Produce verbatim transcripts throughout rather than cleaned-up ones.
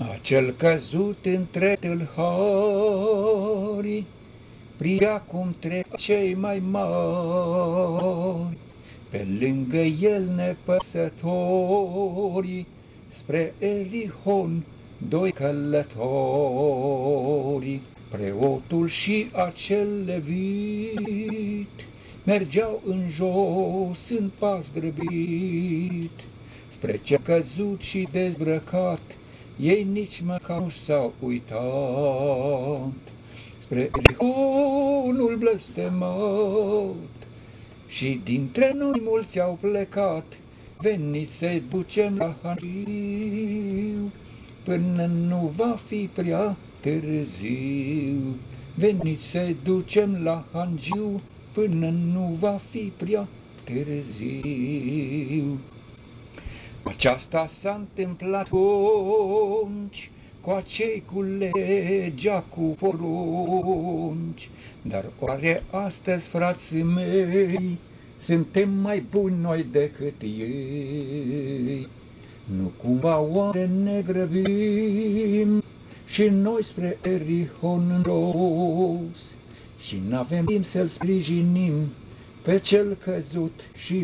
Acel căzut între tâlhari, privea cum trec cei mai mari, pe lângă el nepăsători, spre Erihon doi călători. Preotul și acel levit mergeau în jos în pas grăbit, spre ce căzut și dezbrăcat, ei nici măcar nu s-au uitat. Spre Erihonul blestemat, și dintre noi mulți au plecat, veniți să-i ducem la Hangiu, până nu va fi prea târziu. Veniți să-i ducem la Hangiu, până nu va fi prea târziu. Aceasta s-a întâmplat atunci, cu acei cu legea, cu porunci. Dar oare astăzi, frații mei, suntem mai buni noi decât ei? Nu cumva oare ne grăbim și noi spre Erihon în jos, și n-avem timp să-l sprijinim pe cel căzut și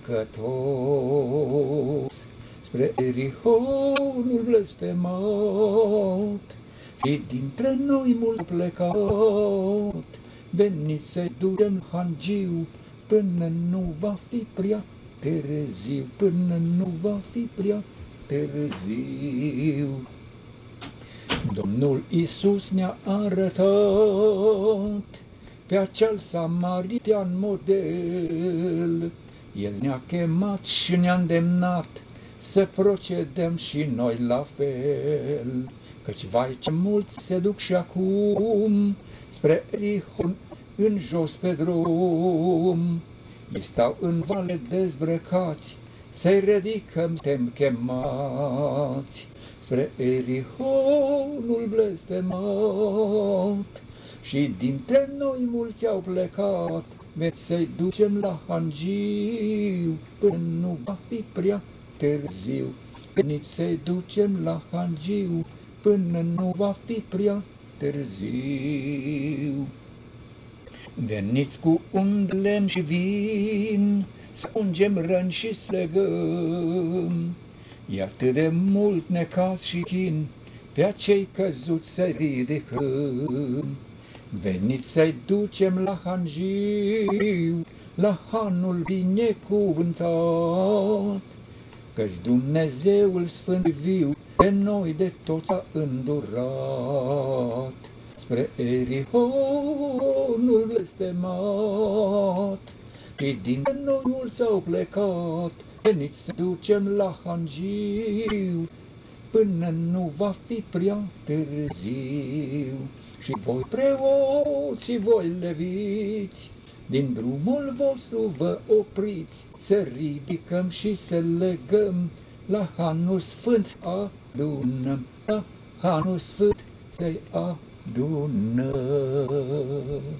păcătos? Spre Erihonul blestemat, și dintre noi mult plecat, veniți să-i ducem Hangiu, până nu va fi prea târziu, până nu va fi prea târziu. Domnul Iisus ne-a arătat pe acel samaritean model. El ne-a chemat și ne-a îndemnat să procedăm și noi la fel. Căci vai ce mulți se duc și acum spre Erihon în jos pe drum. Ei stau în vale dezbrăcați, să-i ridicăm, suntem chemați spre Erihonul blestemat. Și dintre noi mulți au plecat, veți să-i ducem la Hangiu, până nu va fi prea târziu. Veniți să-i ducem la Hangiu, până nu va fi prea târziu. Veniți cu un lemn și vin, să ungem răni și să legăm. E atât de mult necaz și chin, pe acei căzuți să ridicăm. Veniți să-i ducem la Hangiu, la Hanul binecuvântat, căci Dumnezeul Sfânt viu pe noi de tot a îndurat. Spre Erihonul blestemat, și dintre noi mulți au plecat, veniți să ducem la Hangiu, până nu va fi prea târziu. Și voi preoți și voi leviți, din drumul vostru vă opriți, să ridicăm și să legăm, la Hanul Sfânt adunăm, la Hanul Sfânt să-i adunăm.